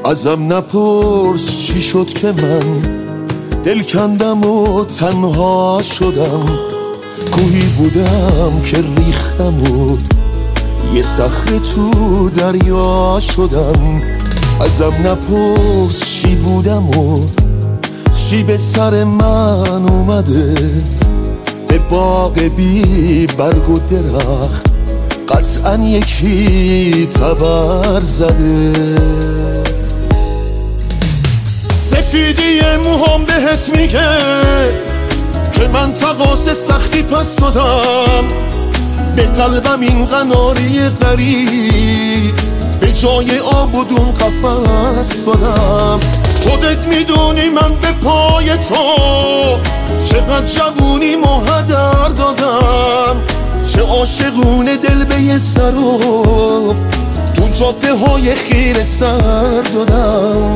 ازم نپرس چی شد که من دل کندم و تنها شدم. کوهی بودم که ریختم و یه صخره تو دریا شدم. ازم نپرس چی بودم و چی به سر من اومده. به باغ بی برگ و درخت قطعا یکی تبر زده. سفیدی موهام بهت میگه که من تقاص سختی پس دادم. به قلبم این قناری غریب به جای آب و دون قفس دادم. خودت میدونی من به پای تو چقدر جوونی هدر دادم. چه عاشقونه دل به یه سرو تو جاده های خیره سر دادم.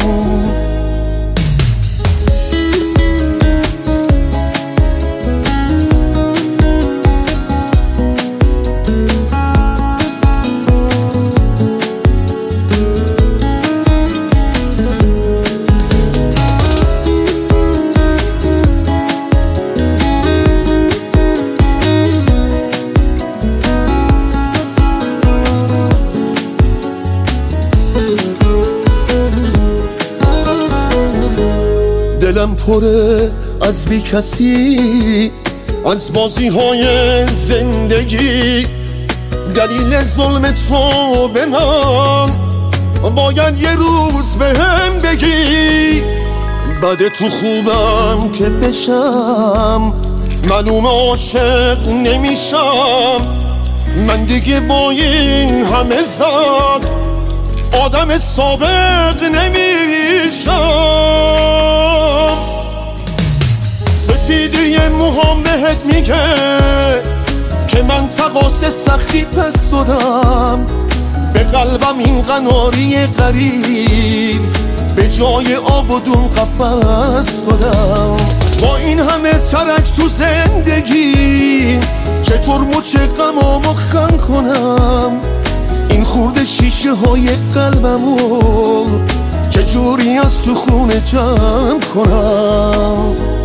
دلم پره از بی کسی، از بازی های زندگی. دلیل ظلم تو به من باید یه روز به هم بگی. بده تو خوبم که بشم معلوم عاشق نمیشم. من دیگه با این همه زد آدم سابق نمیشم. سفیدی موهام بهت میگه که من تقاص سختی پس دادم. به قلبم این قناری غریب به جای آب و دون قفس دادم. با این همه ترک تو زندگی چطور مچ غمو مخن کنم. این خورده شیشه های قلبمو چجوری از تو خونه جمع کنم.